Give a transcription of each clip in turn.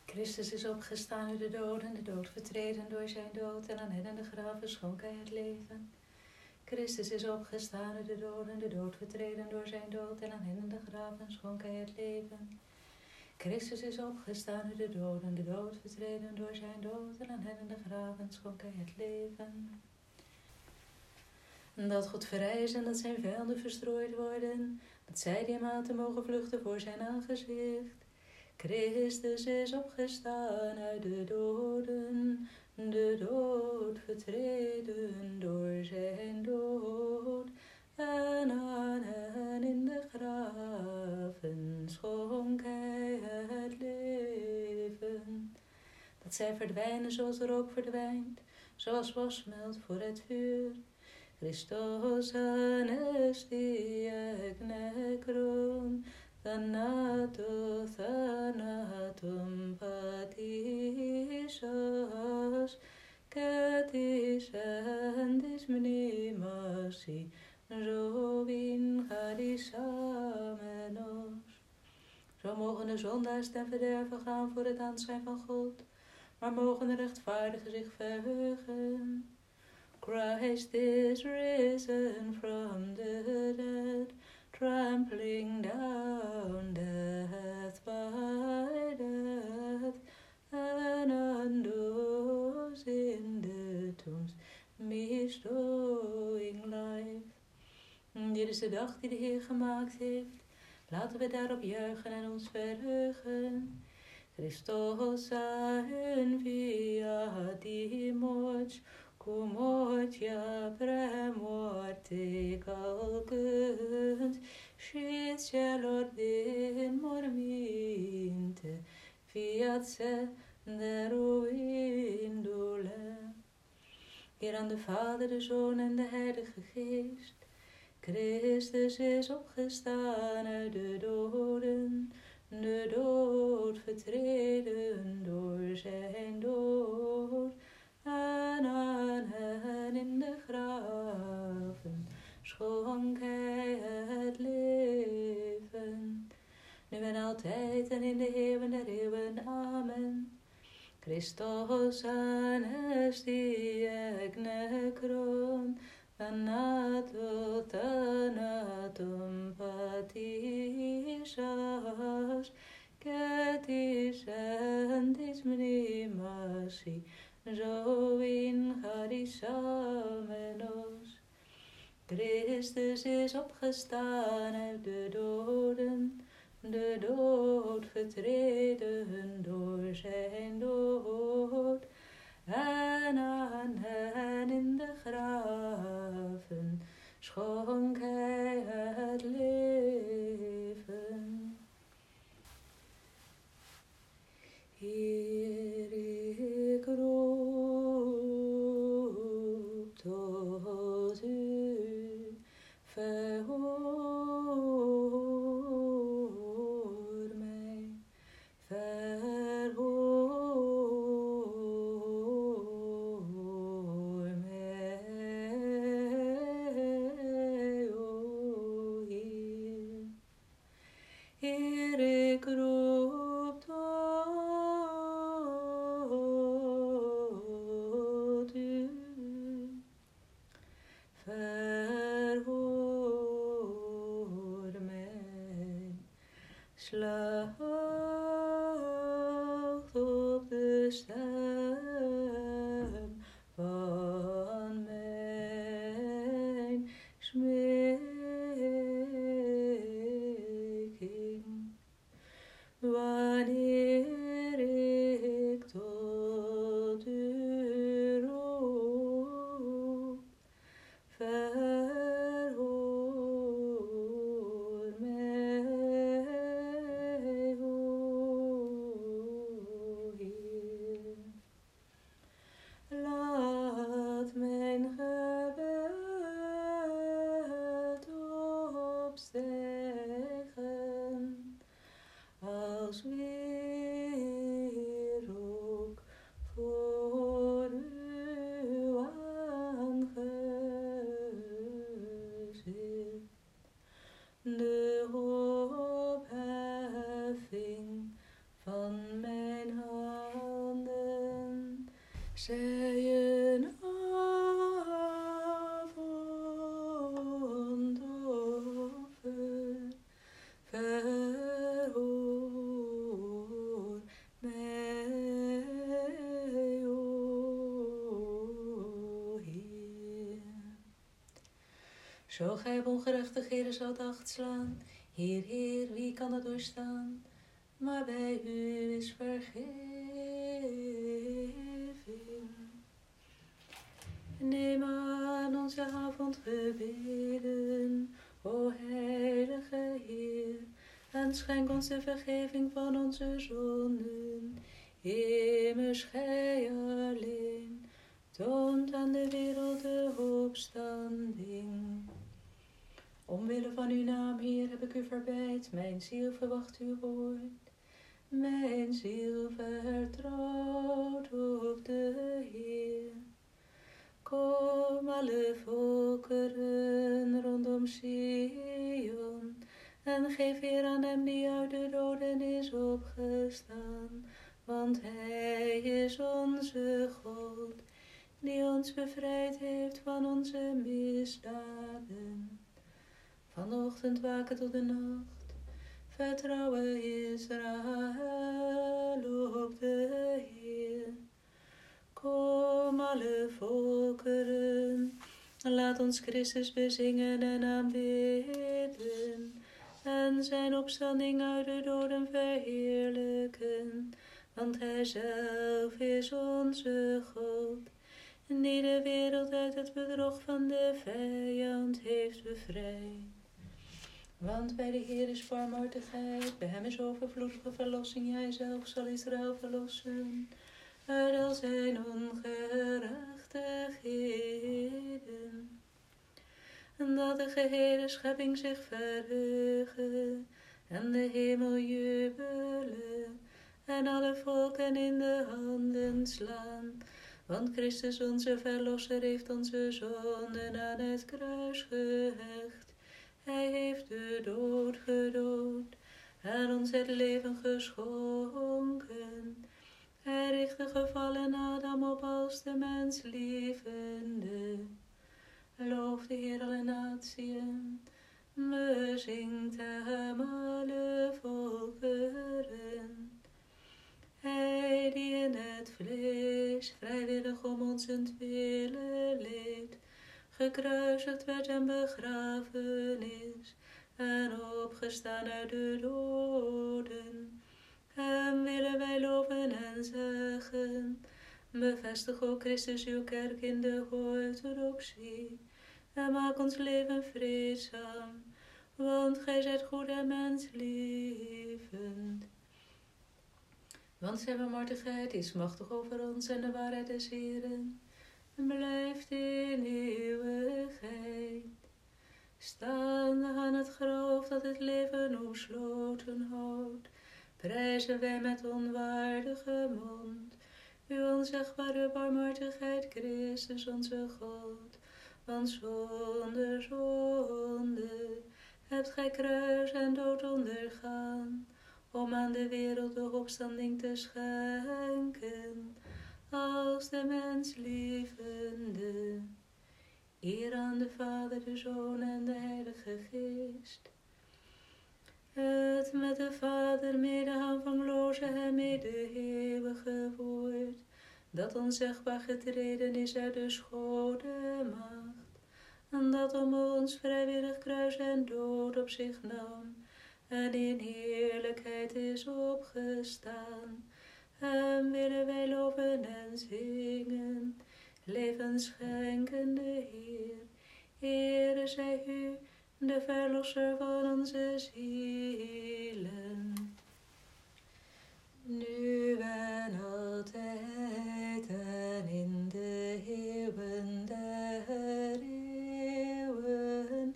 Christus is opgestaan uit de dood vertreden door zijn dood en aan hen in de graven schonk hij het leven. Christus is opgestaan uit de dood vertreden door zijn dood en aan hen in de graven schonk hij het leven. Christus is opgestaan uit de dood vertreden door zijn dood en aan hen in de graven schonk hij het leven. Dat God verrijst en dat zijn vijanden verstrooid worden, dat zij die hem haten mogen vluchten voor zijn aangezicht. Christus is opgestaan uit de dood vertreden door zijn dood. En aan hen in de graven schonk hij het leven. Dat zij verdwijnen zoals de rook verdwijnt, zoals was smelt voor het vuur. Christos anestiak necron, thanatum patisas, catis andis mnemasi, Robin charisamenos. Zo mogen de zondaars ten verderve gaan voor het aanschijn van God, maar mogen de rechtvaardigen zich verheugen. Christ is risen from the dead, trampling down death by death, and on those in the tombs bestowing life. Dit is de dag die de Heer gemaakt heeft. Laten we daarop juichen en ons verheugen. Christos viatimos, Cumotia premorte calcunt, shit celor din morminte, fiat se deruindule. Eer aan de Vader, de Zoon en de Heilige Geest. Christus is opgestaan uit de dood vertreden door zijn dood. En aan hen in de graven schonk hij het leven. Nu en altijd en in de eeuwen der eeuwen. Amen. Christos anestiak necron, thanatum patisas, catis andis mnemasi, Zoin charisamenos. Christus is opgestaan uit de dood vertreden door zijn dood. En aan hen in de graven schonk hij het leven. Heer, ik roep tot u, verhoor mij, verhoor mij, o Heer. Heer, ik roep tot u, verhoor mij. Slacht op de stem van mijn smeking. Wanneer ik tot u roep, verhoor mij, o Heer. Laat mijn gebed opstijgen als weer van mijn handen. Zij een avondoffer, verhoor mij, o Heer. Zo gij op ongerechtigheden zoudt acht slaan, Heer, Heer, wie kan dat doorstaan? Maar bij u is vergeving. Neem aan onze avondgebeden, o heilige Heer, en schenk ons de vergeving van onze zonden. Immers gij alleen toont aan de wereld de opstanding. Omwille van uw naam, Heer, heb ik u verbeid. Mijn ziel verwacht uw woord. Mijn ziel vertrouwt op de Heer. Kom alle volkeren rondom Sion en geef eer aan hem die uit de doden is opgestaan. Want hij is onze God, die ons bevrijd heeft van onze misdaden. Van de ochtend waken tot de nacht, vertrouwen Israël op de Heer. Kom alle volkeren, laat ons Christus bezingen en aanbidden, en zijn opstanding uit de doden verheerlijken, want hij zelf is onze God, die de wereld uit het bedrog van de vijand heeft bevrijd. Want bij de Heer is barmhartigheid, bij hem is overvloedige verlossing, hij zelf zal Israël verlossen uit al zijn ongerechtigheden. En dat de gehele schepping zich verheuge en de hemel jubelen en alle volken in de handen slaan. Want Christus onze verlosser heeft onze zonden aan het kruis gehecht. Hij heeft de dood gedood en ons het leven geschonken. Hij richt de gevallen Adam op als de mens lievende. Loof de Heer alle natieën, bezingt hem alle volkeren. Hij die in het vlees vrijwillig om onzentwille leed, gekruisigd werd en begraven is, en opgestaan uit de doden. Hem willen wij loven en zeggen, bevestig, o Christus, uw kerk in de orthodoxie, en maak ons leven vreedzaam, want gij zijt goed en menslievend. Want zijn barmhartigheid is machtig over ons en de waarheid des Heeren blijft in eeuwigheid. Staande aan het graf dat het leven omsloten houdt, prijzen wij met onwaardige mond uw onzegbare barmhartigheid, Christus onze God. Want zonder zonde hebt gij kruis en dood ondergaan, om aan de wereld de opstanding te schenken, als de menslievende. Eer aan de Vader, de Zoon en de Heilige Geest. Het met de Vader mede aanvangloze en mede eeuwige woord, dat onzegbaar getreden is uit de schone maagd, en dat om ons vrijwillig kruis en dood op zich nam, en in heerlijkheid is opgestaan. Hem willen wij loven en zingen, levensschenkende Heer. Heere zij u, de verlosser van onze zielen, nu en altijd en in de eeuwen der eeuwen.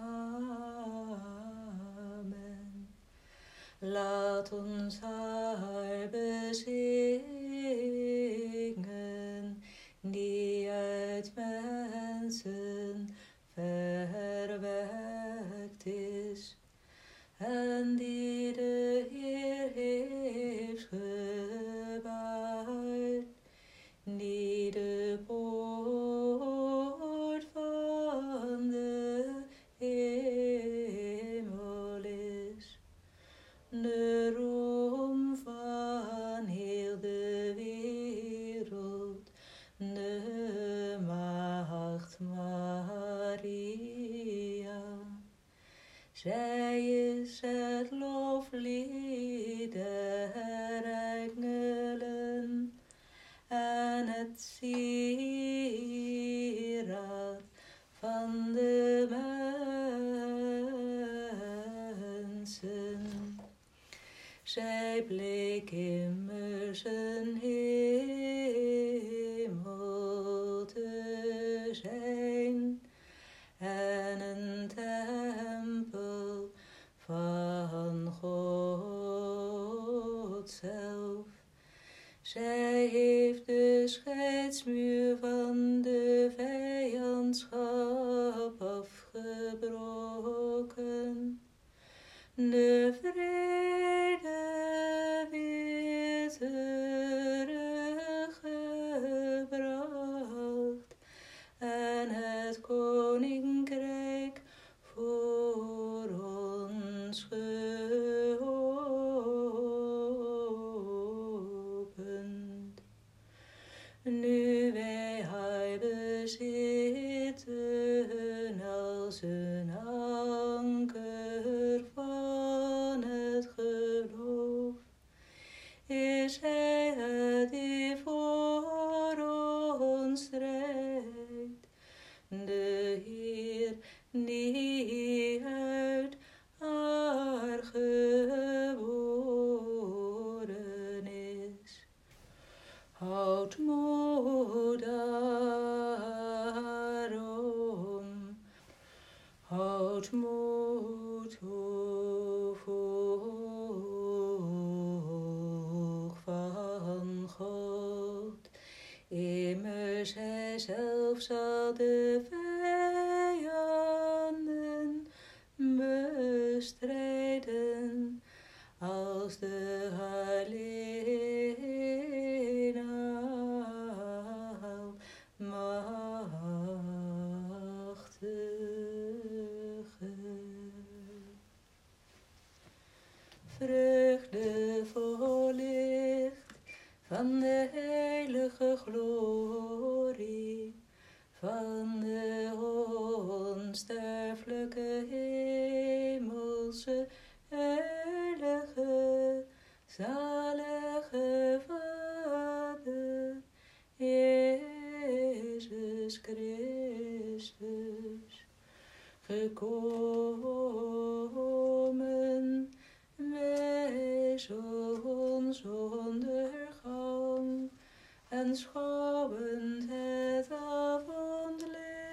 Amen. Laat ons haar bezingen, die uit mensen verwekt is, en die de Heer heeft bleek immers een hemel te zijn en een tempel van God zelf. Zij heeft de scheidsmuur van de vijandschap afgebroken, de vrede weer teruggebracht en het koninkrijk voor ons geopend. Nu wij haar bezitten als een anker van het geloof, is hij het die voor ons strijdt, de Heer die uit haar geboren is. Houd moed daarom, houd moed, o volk van God. Immers hij zelf zal de vijanden bestrijden als de alleen almachtige. Vreugdevol licht van de heilige glorie, van de onsterfelijke hemelse heilige zalige Vader, Jezus Christus, gekomen wees ons ondergang en schouwend het avondlicht,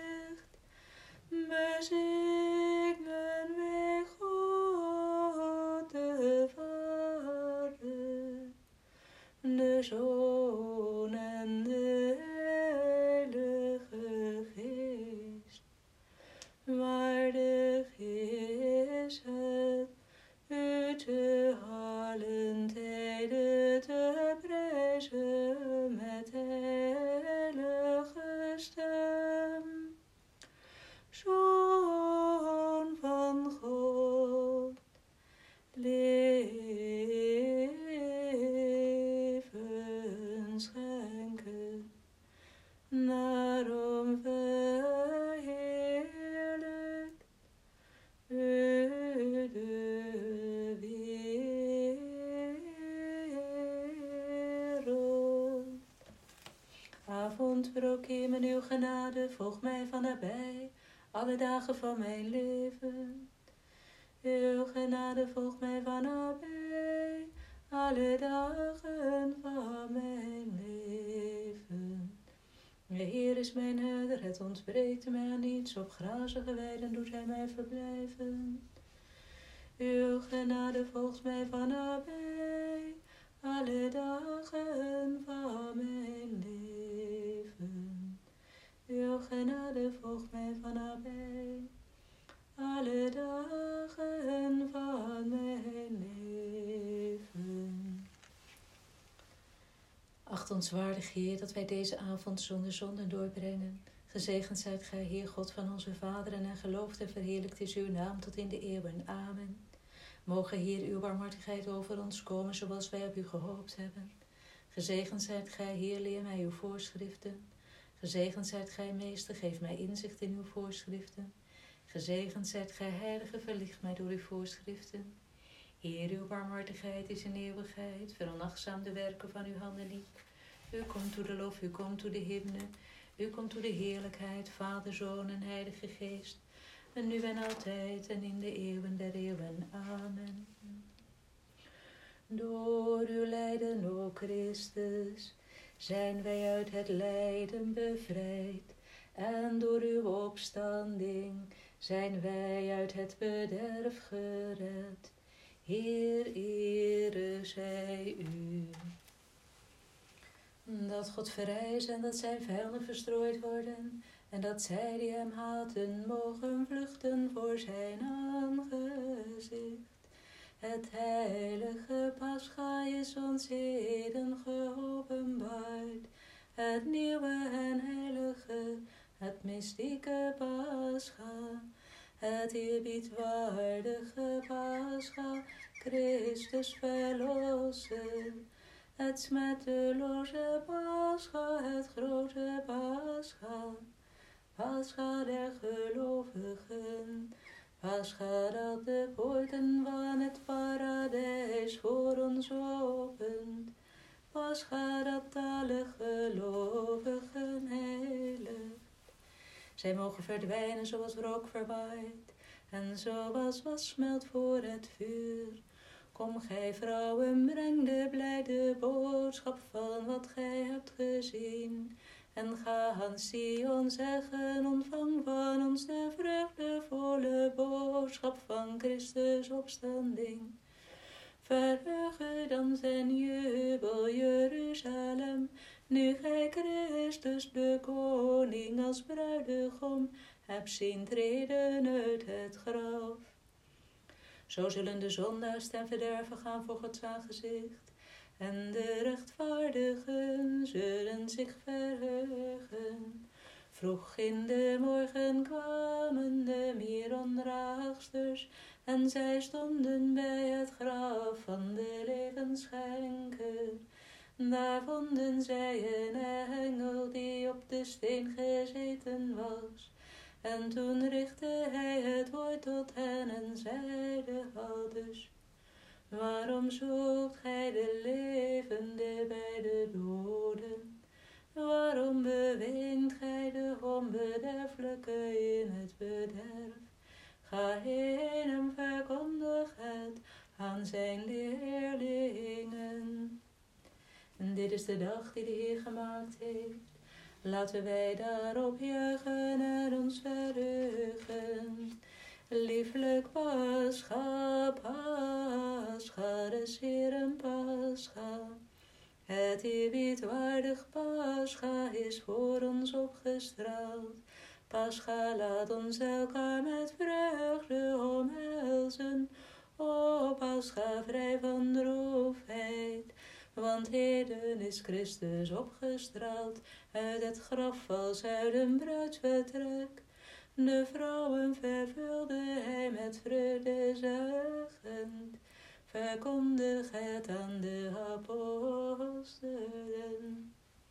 bezingen wij God de Vader, de Zoon en de Heilige Geest. Waardig is het u te allen tijden te prijzen met heilige stem. Zoon van God, leven schenken, daarom verheerlijk u de wereld. Avondbroek in uw genade, volg mij van nabij, alle dagen van mijn leven. Uw genade volgt mij van nabij, alle dagen van mijn leven. De Heer is mijn herder, het ontbreekt mij aan niets, op grazige weiden doet hij mij verblijven. Uw genade volgt mij van nabij, alle dagen van mijn leven. Uw genade volgt mij van nabij, alle dagen van mijn leven. Achtenswaardig Heer, dat wij deze avond zonder zonde doorbrengen. Gezegend zijt gij, Heer God van onze vaderen, en geloofd en verheerlijkt is uw naam tot in de eeuwen. Amen. Mogen Heer uw barmhartigheid over ons komen, zoals wij op u gehoopt hebben. Gezegend zijt gij, Heer, leer mij uw voorschriften. Gezegend zijt gij, Meester, geef mij inzicht in uw voorschriften. Gezegend zijt gij, Heilige, verlicht mij door uw voorschriften. Heer, uw barmhartigheid is in eeuwigheid, veronachtzaam de werken van uw handen niet. U komt toe de lof, u komt toe de hymne, u komt toe de heerlijkheid, Vader, Zoon en Heilige Geest, en nu en altijd en in de eeuwen der eeuwen. Amen. Door uw lijden, o Christus, zijn wij uit het lijden bevrijd. En door uw opstanding zijn wij uit het bederf gered. Heer, ere zij u. Dat God verrijst en dat zijn vijanden verstrooid worden. En dat zij die hem haten mogen vluchten voor zijn aangezicht. Het heilige Pascha is ons heden geopenbaard. Het nieuwe en heilige, het mystieke Pascha. Het eerbiedwaardige Pascha, Christus verlosser. Het smetteloze Pascha, het grote Pascha. Pascha der gelovigen. Pascha dat de poorten van het paradijs voor ons opent. Pascha dat alle gelovigen heiligt. Zij mogen verdwijnen zoals rook verwaait en zoals was smelt voor het vuur. Kom gij vrouwen, breng de blijde boodschap van wat gij hebt gezien. En ga aan Sion zeggen, ontvang van ons de vreugdevolle boodschap van Christus opstanding. Verheug u dan zijn jubel, Jeruzalem, nu gij Christus de koning als bruidegom hebt zien treden uit het graf. Zo zullen de zondaars ten verderve gaan voor Gods aangezicht, en de rechtvaardigen zullen zich verheugen. Vroeg in de morgen kwamen de Mirondraagsters, en zij stonden bij het graf van de levensschenker. Daar vonden zij een engel die op de steen gezeten was. En toen richtte hij het woord tot hen en zeide aldus: waarom zoekt gij de levende bij de doden? Waarom beweent gij de onbederfelijke in het bederf? Ga heen en verkondig het aan zijn leerlingen. En dit is de dag die de Heer gemaakt heeft. Laten wij daarop juichen en ons verheugen. Lieflijk Pascha, Pascha, des Heeren Pascha. Het eerbiedwaardig Pascha is voor ons opgestraald. Pascha, laat ons elkaar met vreugde omhelzen. O Pascha, vrij van droefheid. Want heden is Christus opgestraald uit het graf als uit een bruidsvertrek. De vrouwen vervulde hij met vreugde zuigend. Verkondig het aan de apostelen.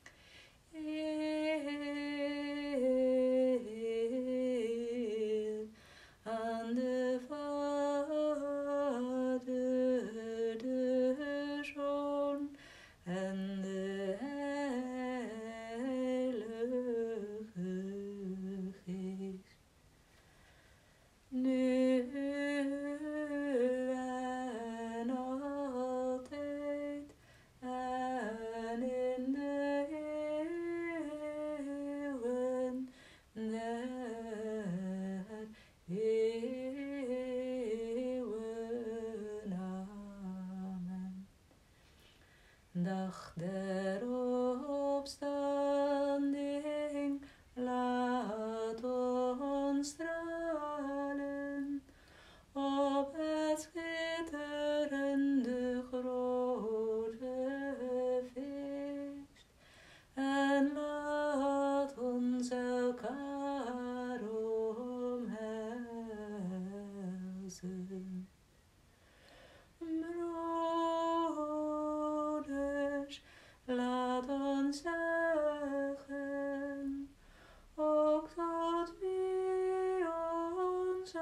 Eer aan de Vader, de Zoon en de Heilige Geest. Nu en altijd en in de eeuwen der eeuwen. Amen. Dag der opstanding, laat ons stralen op het schitterende grote feest. En laat ons elkaar omhelzen. Broeders, laat ons zeggen, ook tot wie ons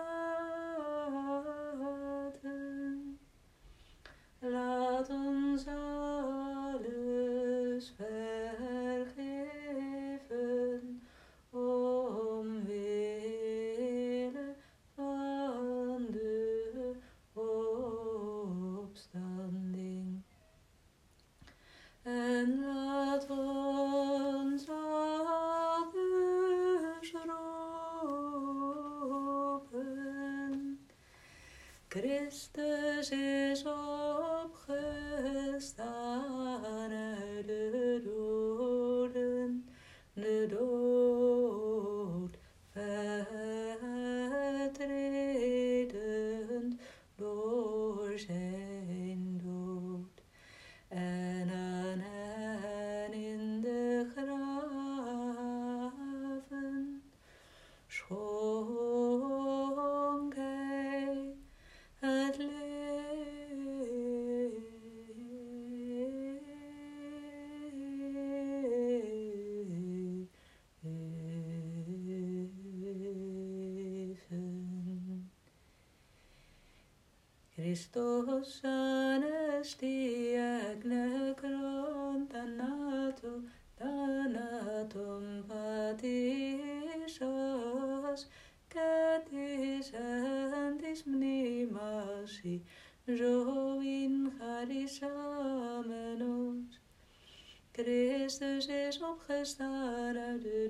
haten. Laat ons alles vergeven, omwille van de opstanding. En laat ons aldus roepen. Christus is opgestaan uit de doden, de dood vertredend door zijn dood. En aan hen in de graven schonk hij het leven. Christos anestia knekron thanaton patisos catis antis mnemasi zo in charis amenos. Christus is opgestaan uit de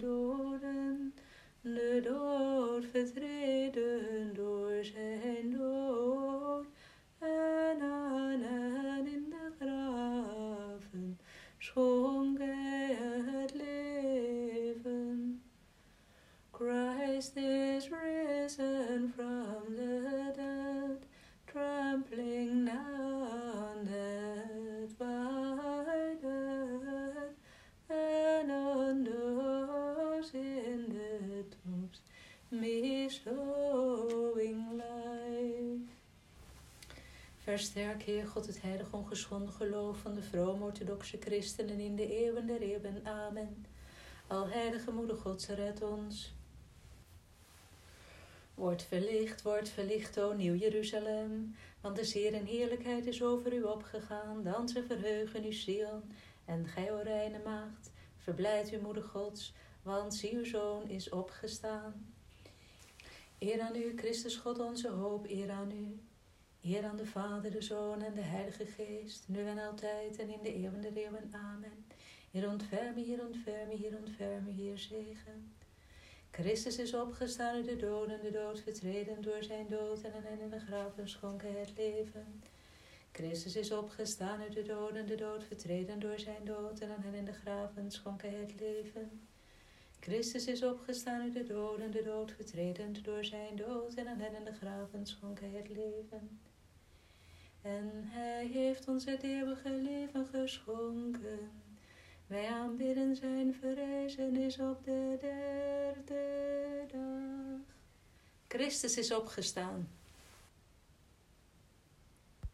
dood vertreden door zijn dood. En aan hen in de graven schonk hij het leven. Christ is risen from the dead, trampling down death by death, and on those in the tombs bestowing life. Versterk, Heer God, het heilig ongeschonden geloof van de vrome orthodoxe christenen in de eeuwen der eeuwen. Amen. Alheilige Moeder Gods, red ons. Word verlicht, o Nieuw Jeruzalem, want de zeer en heerlijkheid is over u opgegaan. Dansen, verheugen u Sion, en gij, o reine maagd, verblijd u, Moeder Gods, want zie uw Zoon is opgestaan. Eer aan u, Christus God, onze hoop, eer aan u. Eer aan de Vader, de Zoon en de Heilige Geest, nu en altijd en in de eeuwen der eeuwen. Amen. Heer, ontferm, Heer, ontferm, Heer, ontferm, Heer, zegen. Christus is opgestaan uit de dood vertreden door zijn dood, en aan hen in de graven schonk hij het leven. Christus is opgestaan uit de dood vertreden door zijn dood, en aan hen in de graven schonk hij het leven. Christus is opgestaan uit de dood vertreden door zijn dood, en aan hen in de graven schonk hij het leven. En hij heeft ons het eeuwige leven geschonken. Wij aanbidden zijn verrijzenis op de derde dag. Christus is opgestaan.